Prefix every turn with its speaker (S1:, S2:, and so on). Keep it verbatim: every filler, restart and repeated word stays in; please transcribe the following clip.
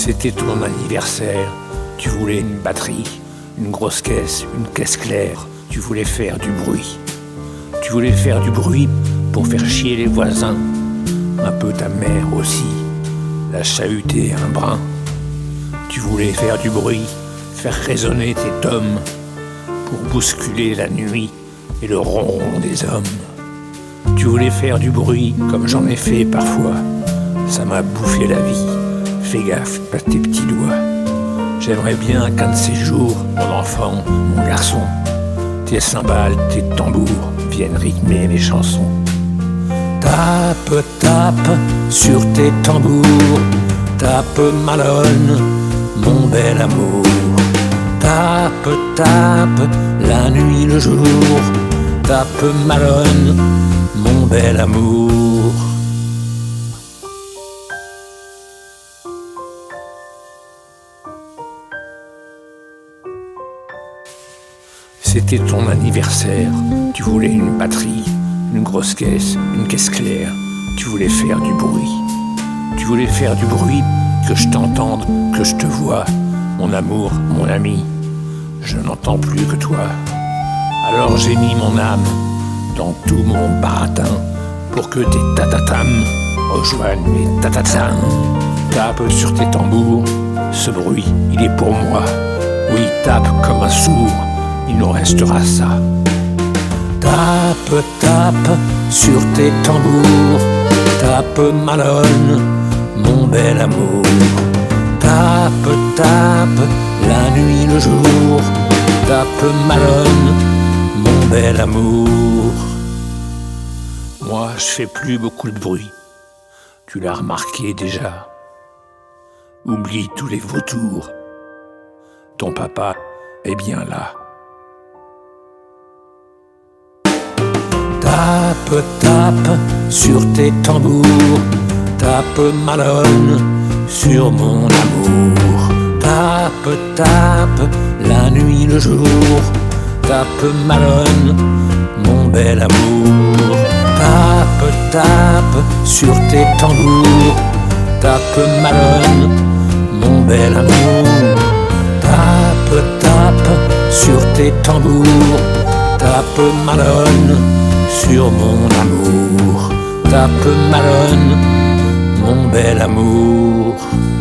S1: C'était ton anniversaire. Tu voulais une batterie, une grosse caisse, une caisse claire. Tu voulais faire du bruit. Tu voulais faire du bruit pour faire chier les voisins. Un peu ta mère aussi, la chahuter un brin. Tu voulais faire du bruit, faire résonner tes tomes, pour bousculer la nuit et le ronron des hommes. Tu voulais faire du bruit comme j'en ai fait parfois. Ça m'a bouffé la vie. Fais gaffe à tes petits doigts. J'aimerais bien qu'un de ces jours, mon enfant, mon garçon, tes cymbales, tes tambours viennent rythmer mes chansons. Tape, tape sur tes tambours, tape malonne, mon bel amour. Tape, tape, la nuit, le jour, tape malonne, mon bel amour. C'était ton anniversaire. Tu voulais une batterie, une grosse caisse, une caisse claire. Tu voulais faire du bruit. Tu voulais faire du bruit, que je t'entende, que je te vois. Mon amour, mon ami, je n'entends plus que toi. Alors j'ai mis mon âme dans tout mon baratin pour que tes tatatam rejoignent mes tatatams. Tape sur tes tambours, ce bruit, il est pour moi. Oui, tape comme un sourd, il nous restera ça. Tape, tape sur tes tambours, tape malonne, mon bel amour. Tape, tape, la nuit, le jour, tape malonne, mon bel amour. Moi, je fais plus beaucoup de bruit, tu l'as remarqué déjà. Oublie tous les vautours, ton papa est bien là. Tape, tape sur tes tambours, tape malonne sur mon amour. Tape, tape, la nuit, le jour, tape malonne, mon bel amour. Tape, tape sur tes tambours, tape malonne, mon bel amour. Tape, tape sur tes tambours, tape malonne sur mon amour. Tape malonne, mon bel amour.